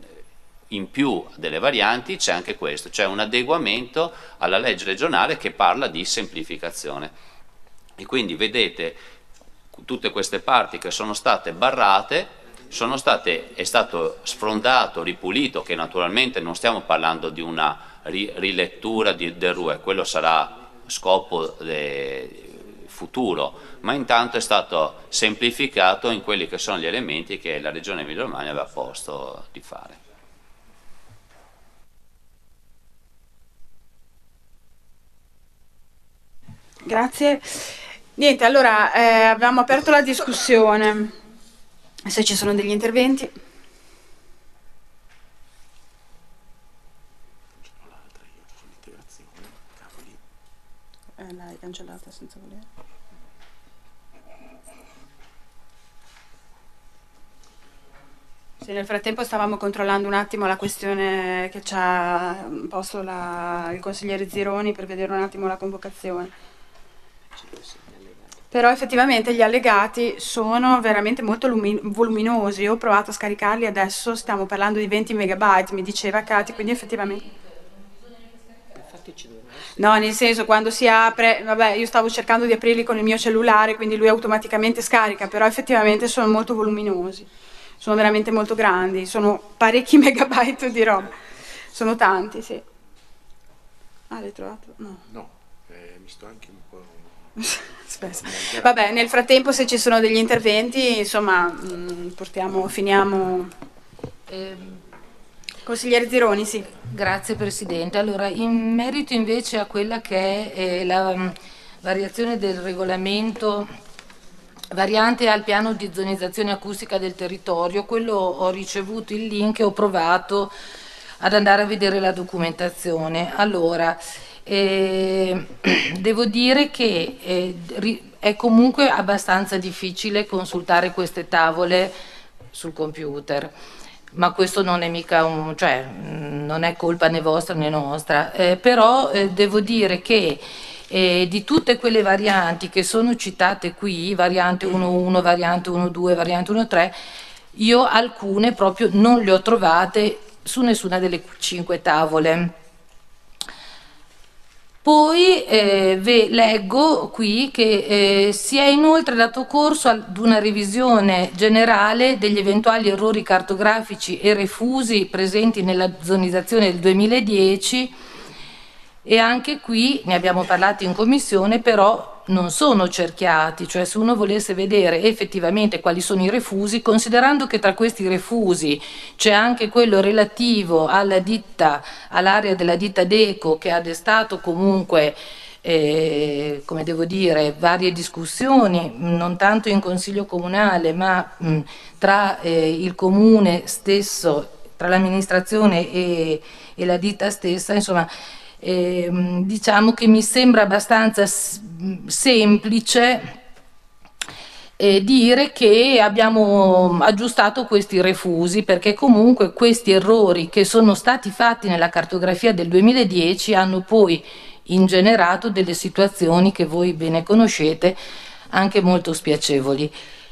in più delle varianti c'è anche questo, c'è un adeguamento alla legge regionale che parla di semplificazione. E quindi vedete tutte queste parti che sono state barrate, sono state, è stato sfrondato, ripulito, che naturalmente non stiamo parlando di una rilettura di, del R U E, quello sarà scopo de, futuro, ma intanto è stato semplificato in quelli che sono gli elementi che la Regione Emilia-Romagna aveva posto di fare. Grazie. Niente, allora eh, abbiamo aperto la discussione. Se ci sono degli interventi. Eh, l'hai cancellata senza volere. Sì, nel frattempo stavamo controllando un attimo la questione che ci ha posto la, il consigliere Zironi per vedere un attimo la convocazione. Però effettivamente gli allegati sono veramente molto voluminosi. Io ho provato a scaricarli adesso, stiamo parlando di venti megabyte, mi diceva Cati, quindi effettivamente... No, nel senso, quando si apre, vabbè, io stavo cercando di aprirli con il mio cellulare, quindi lui automaticamente scarica, però effettivamente sono molto voluminosi, sono veramente molto grandi, sono parecchi megabyte di roba, sono tanti, sì. Ah, l'hai trovato? No. No, eh, mi sto anche un po'... spesso. Vabbè, nel frattempo se ci sono degli interventi, insomma, mh, portiamo, finiamo. Eh, Consigliere Zironi, sì. Grazie Presidente. Allora, in merito invece a quella che è eh, la mh, variazione del regolamento variante al piano di zonizzazione acustica del territorio, quello ho ricevuto il link e ho provato ad andare a vedere la documentazione. Allora, eh, devo dire che eh, è comunque abbastanza difficile consultare queste tavole sul computer, ma questo non è mica un, cioè, non è colpa né vostra né nostra, eh, però eh, devo dire che eh, di tutte quelle varianti che sono citate qui, variante uno punto uno, variante uno punto due, variante uno punto tre, io alcune proprio non le ho trovate su nessuna delle cinque tavole. Poi eh, ve leggo qui che eh, si è inoltre dato corso ad una revisione generale degli eventuali errori cartografici e refusi presenti nella zonizzazione del duemiladieci, e anche qui ne abbiamo parlato in commissione, però non sono cerchiati, cioè se uno volesse vedere effettivamente quali sono i refusi, considerando che tra questi refusi c'è anche quello relativo alla ditta, all'area della ditta Deco, che ha destato comunque eh, come devo dire, varie discussioni, non tanto in Consiglio Comunale, ma mh, tra eh, il Comune stesso, tra l'amministrazione e, e la ditta stessa, insomma. Eh, diciamo che mi sembra abbastanza semplice eh, dire che abbiamo aggiustato questi refusi, perché comunque questi errori che sono stati fatti nella cartografia del duemiladieci hanno poi ingenerato delle situazioni che voi bene conoscete, anche molto spiacevoli.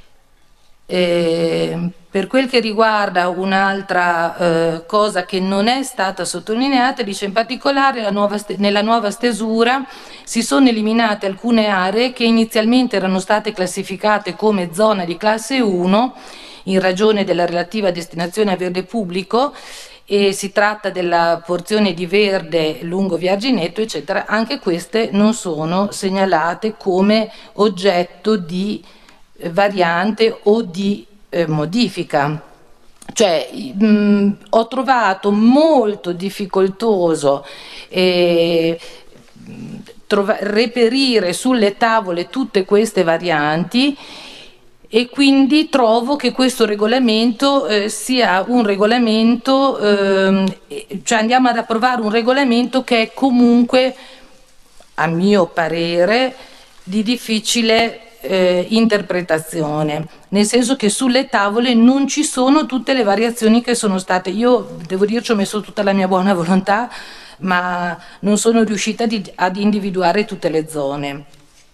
Eh, per quel che riguarda un'altra eh, cosa che non è stata sottolineata, dice in particolare la nuova nella nuova stesura si sono eliminate alcune aree che inizialmente erano state classificate come zona di classe uno in ragione della relativa destinazione a verde pubblico, e si tratta della porzione di verde lungo Via Arginetto, eccetera. Anche queste non sono segnalate come oggetto di variante o di eh, modifica. Cioè mh, ho trovato molto difficoltoso eh, trova- reperire sulle tavole tutte queste varianti, e quindi trovo che questo regolamento eh, sia un regolamento, ehm, cioè andiamo ad approvare un regolamento che è comunque, a mio parere, di difficile Eh, interpretazione, nel senso che sulle tavole non ci sono tutte le variazioni che sono state. Io devo dire ci ho messo tutta la mia buona volontà, ma non sono riuscita di, ad individuare tutte le zone.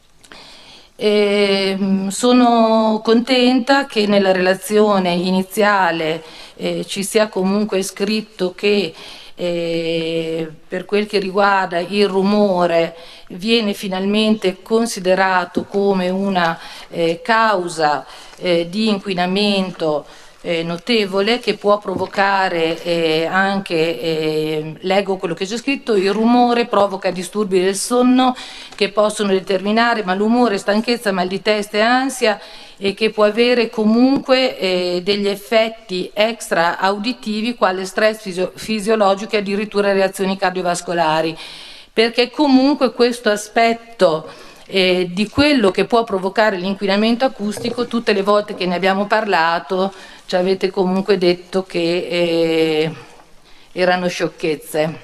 E, sono contenta che nella relazione iniziale eh, ci sia comunque scritto che eh, per quel che riguarda il rumore viene finalmente considerato come una eh, causa eh, di inquinamento eh, notevole, che può provocare eh, anche, eh, leggo quello che c'è scritto, il rumore provoca disturbi del sonno che possono determinare malumore, stanchezza, mal di testa e ansia, e che può avere comunque eh, degli effetti extra auditivi quale stress fisio- fisiologico e addirittura reazioni cardiovascolari, perché comunque questo aspetto eh, di quello che può provocare l'inquinamento acustico, tutte le volte che ne abbiamo parlato ci avete comunque detto che eh, erano sciocchezze.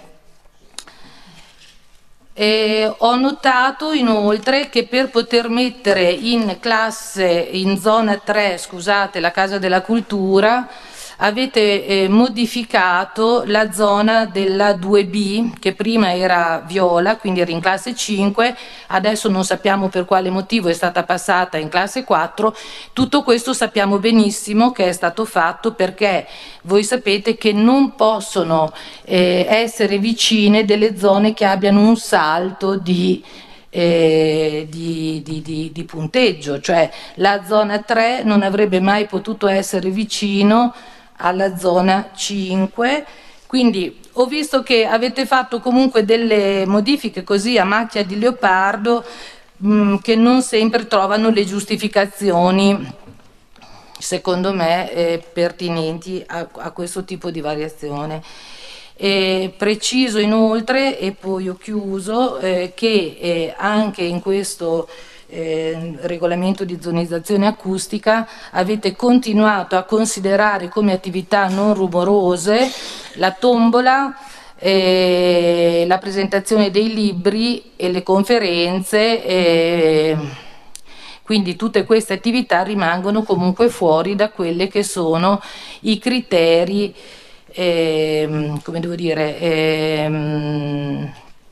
E ho notato inoltre che per poter mettere in classe, in zona tre, scusate, la Casa della Cultura, avete eh, modificato la zona della due B, che prima era viola, quindi era in classe cinque, adesso non sappiamo per quale motivo è stata passata in classe quattro. Tutto questo sappiamo benissimo che è stato fatto perché voi sapete che non possono eh, essere vicine delle zone che abbiano un salto di Eh, di, di, di, di punteggio, cioè la zona tre non avrebbe mai potuto essere vicino alla zona cinque. Quindi ho visto che avete fatto comunque delle modifiche così a macchia di leopardo. mh, che non sempre trovano le giustificazioni, secondo me, eh, pertinenti a, a questo tipo di variazione. E preciso inoltre, e poi ho chiuso, eh, che eh, anche in questo eh, regolamento di zonizzazione acustica avete continuato a considerare come attività non rumorose la tombola, eh, la presentazione dei libri e le conferenze, eh, quindi tutte queste attività rimangono comunque fuori da quelle che sono i criteri, eh, come devo dire, eh,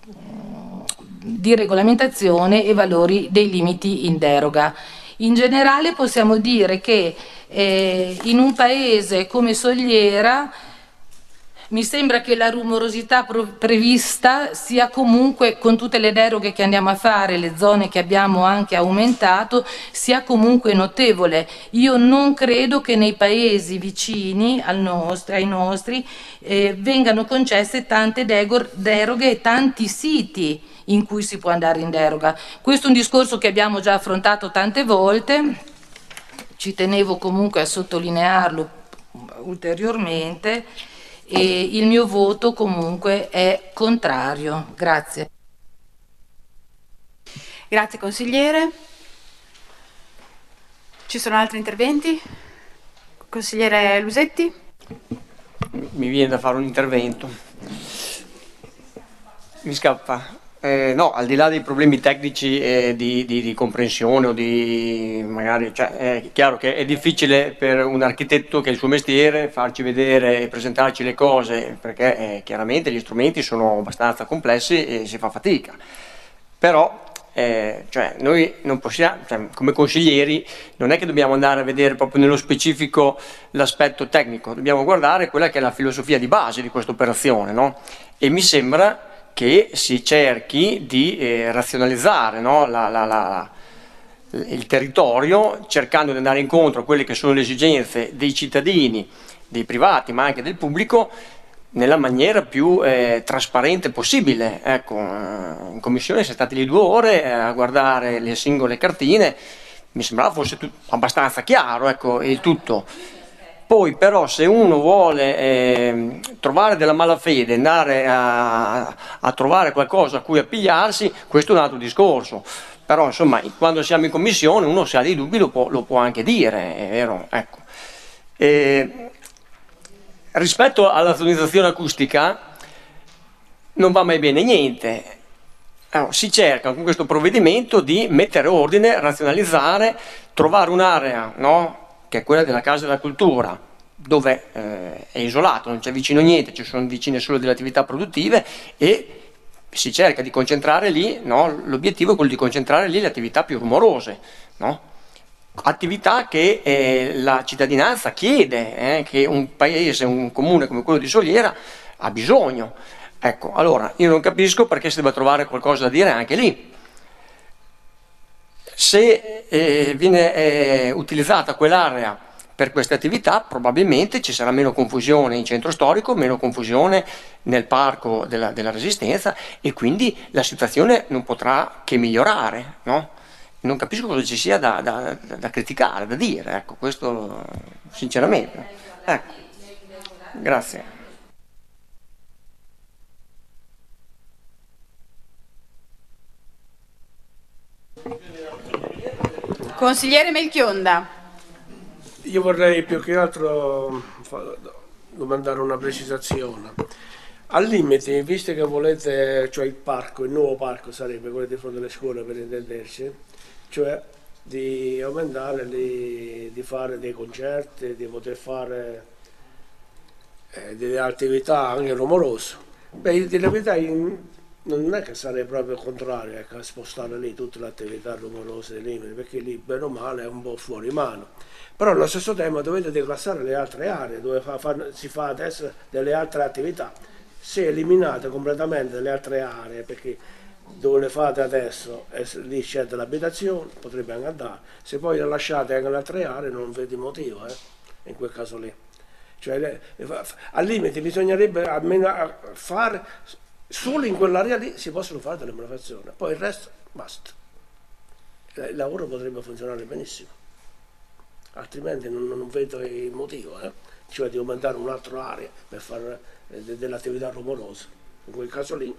di regolamentazione e valori dei limiti in deroga. In generale possiamo dire che eh, in un paese come Sogliera mi sembra che la rumorosità prevista sia comunque, con tutte le deroghe che andiamo a fare, le zone che abbiamo anche aumentato, sia comunque notevole. Io non credo che nei paesi vicini al nostro, ai nostri eh, vengano concesse tante deroghe e tanti siti in cui si può andare in deroga. Questo è un discorso che abbiamo già affrontato tante volte, ci tenevo comunque a sottolinearlo ulteriormente. E il mio voto comunque è contrario. Grazie. Grazie consigliere. Ci sono altri interventi? Consigliere Lusetti? Mi viene da fare un intervento. Mi scappa. Eh, no, al di là dei problemi tecnici eh, di, di, di comprensione o di magari, cioè, è chiaro che è difficile per un architetto che è il suo mestiere farci vedere e presentarci le cose, perché eh, chiaramente gli strumenti sono abbastanza complessi e si fa fatica. Però eh, cioè, noi non possiamo, cioè, come consiglieri, non è che dobbiamo andare a vedere proprio nello specifico l'aspetto tecnico, dobbiamo guardare quella che è la filosofia di base di questa operazione, no? E mi sembra che si cerchi di eh, razionalizzare, no? la, la, la, il territorio, cercando di andare incontro a quelle che sono le esigenze dei cittadini, dei privati, ma anche del pubblico, nella maniera più eh, trasparente possibile. Ecco, in commissione siamo stati lì due ore eh, a guardare le singole cartine, mi sembrava fosse abbastanza chiaro, ecco, il tutto. Poi però se uno vuole eh, trovare della malafede, andare a, a trovare qualcosa a cui appigliarsi, questo è un altro discorso. Però insomma, quando siamo in commissione uno se ha dei dubbi lo può, lo può anche dire, è vero? Ecco. E, rispetto alla zonizzazione acustica non va mai bene niente. Allora, si cerca con questo provvedimento di mettere ordine, razionalizzare, trovare un'area, no? Che è quella della Casa della Cultura, dove eh, è isolato, non c'è vicino niente, ci sono vicine solo delle attività produttive e si cerca di concentrare lì, no? L'obiettivo è quello di concentrare lì le attività più rumorose, no? Attività che eh, la cittadinanza chiede, eh, che un paese, un comune come quello di Sogliera ha bisogno. Ecco, allora io non capisco perché si debba trovare qualcosa da dire anche lì. Se eh, viene eh, utilizzata quell'area per queste attività, probabilmente ci sarà meno confusione in centro storico, meno confusione nel parco della, della Resistenza e quindi la situazione non potrà che migliorare, no? Non capisco cosa ci sia da, da, da criticare, da dire, ecco, questo sinceramente. Ecco. Grazie. Consigliere Melchionda. Io vorrei più che altro domandare una precisazione. Al limite, visto che volete, cioè il parco, il nuovo parco sarebbe quello di fronte alle scuole per intenderci, cioè di aumentare, di, di fare dei concerti, di poter fare eh, delle attività anche rumorose. Beh, di la verità non è che sarei proprio contrario ecco, a spostare lì tutte le attività rumorose dei limiti, perché lì bene o male è un po' fuori mano. Però allo stesso tempo dovete declassare le altre aree dove fa, fa, si fa adesso delle altre attività. Se eliminate completamente le altre aree, perché dove le fate adesso è, lì scelte l'abitazione, potrebbe anche andare. Se poi le lasciate anche le altre aree non vedi motivo, eh, in quel caso lì. Cioè, le, al limite bisognerebbe almeno fare, solo in quell'area lì si possono fare delle manifestazioni, poi il resto basta. il lavoro potrebbe funzionare benissimo, altrimenti non, non vedo il motivo, eh? Cioè di aumentare un'altra area per fare eh, de, dell'attività rumorosa, in quel caso lì.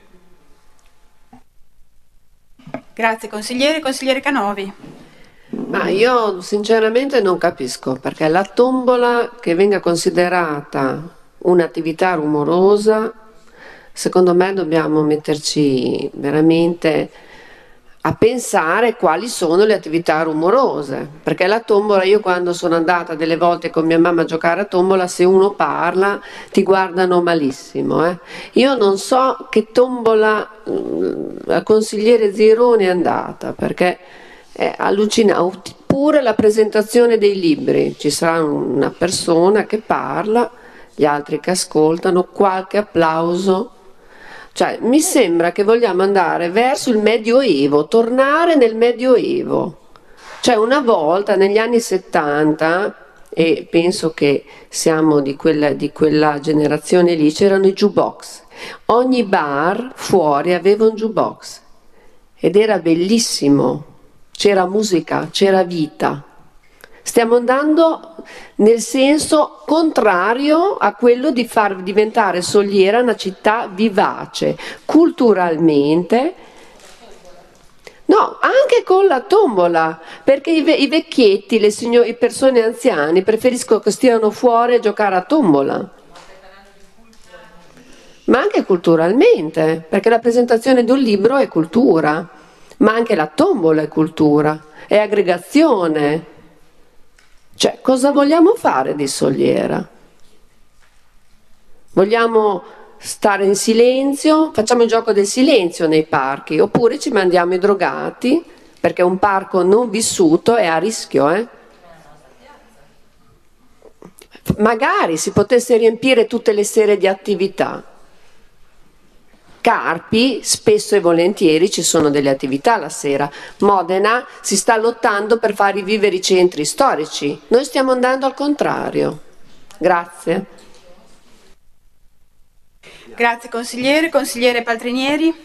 Grazie consigliere. Consigliere Canovi. Ma io sinceramente non capisco perché la tombola che venga considerata un'attività rumorosa, secondo me dobbiamo metterci veramente a pensare quali sono le attività rumorose, perché la tombola, io quando sono andata delle volte con mia mamma a giocare a tombola, se uno parla ti guardano malissimo, eh. Io non so che tombola la consigliere Zironi è andata, perché è allucinante. Pure la presentazione dei libri, ci sarà una persona che parla, gli altri che ascoltano, qualche applauso. Cioè, mi sembra che vogliamo andare verso il Medioevo, tornare nel Medioevo. Cioè, una volta, negli anni settanta, e penso che siamo di quella, di quella generazione lì, c'erano i jukebox. Ogni bar fuori aveva un jukebox ed era bellissimo. C'era musica, c'era vita. Stiamo andando nel senso contrario a quello di far diventare Soliera una città vivace, culturalmente. No, anche con la tombola, perché i, ve- i vecchietti, le signor- le persone anziane preferiscono che stiano fuori a giocare a tombola. Ma anche culturalmente, perché la presentazione di un libro è cultura, ma anche la tombola è cultura, è aggregazione. Cioè, cosa vogliamo fare di Soliera? Vogliamo stare in silenzio? Facciamo il gioco del silenzio nei parchi, oppure ci mandiamo i drogati, perché un parco non vissuto è a rischio, eh? Magari si potesse riempire tutte le sere di attività. Carpi, spesso e volentieri ci sono delle attività la sera. Modena si sta lottando per far rivivere i centri storici. Noi stiamo andando al contrario. Grazie. Grazie consigliere. Consigliere Paltrinieri.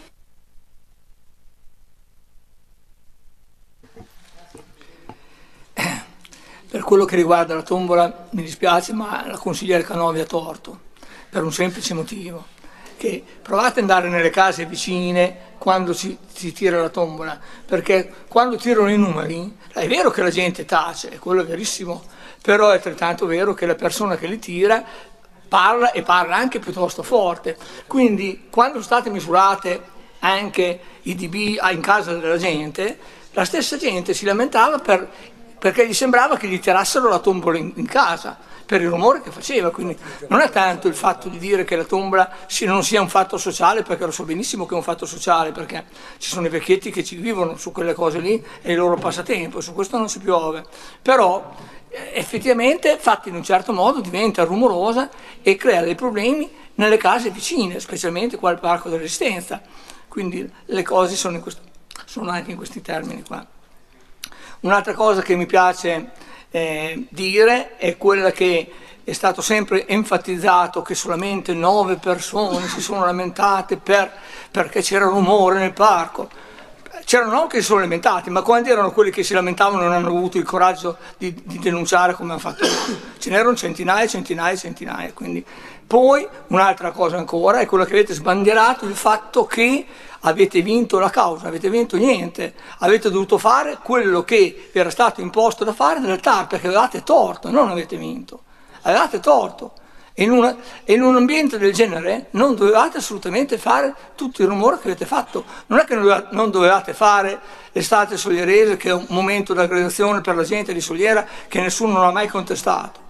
Per quello che riguarda la tombola mi dispiace, ma la consigliere Canovi ha torto, per un semplice motivo. Che provate ad andare nelle case vicine quando si, si tira la tombola, perché quando tirano i numeri è vero che la gente tace, quello è verissimo, però è altrettanto vero che la persona che li tira parla e parla anche piuttosto forte. Quindi quando state misurate anche i dB in casa della gente, la stessa gente si lamentava per, perché gli sembrava che gli tirassero la tombola in, in casa, per il rumore che faceva. Quindi non è tanto il fatto di dire che la tombola non sia un fatto sociale, perché lo so benissimo che è un fatto sociale, perché ci sono i vecchietti che ci vivono su quelle cose lì e il loro passatempo, su questo non si piove, però effettivamente fatta in un certo modo diventa rumorosa e crea dei problemi nelle case vicine, specialmente qua al Parco della Resistenza. Quindi le cose sono, in questo, sono anche in questi termini qua. Un'altra cosa che mi piace Eh, dire è quella che è stato sempre enfatizzato, che solamente nove persone si sono lamentate per, perché c'era rumore nel parco. C'erano non che si sono lamentati, ma quando erano quelli che si lamentavano non hanno avuto il coraggio di, di denunciare come hanno fatto loro. Ce n'erano centinaia, centinaia, centinaia. Quindi. Poi un'altra cosa ancora è quella che avete sbandierato, il fatto che avete vinto la causa, avete vinto niente, avete dovuto fare quello che era stato imposto da fare dal T A R, perché avevate torto, non avete vinto, avevate torto. E in, una, e in un ambiente del genere non dovevate assolutamente fare tutto il rumore che avete fatto. Non è che non dovevate fare l'estate solierese, che è un momento di aggregazione per la gente di Soliera che nessuno non ha mai contestato,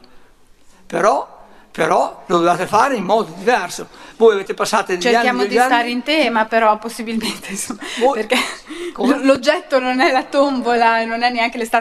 però però lo dovete fare in modo diverso. Voi avete passato degli cerchiamo anni di stare anni... in tema, però possibilmente insomma, Voi... perché l'oggetto non è la tombola e non è neanche l'estate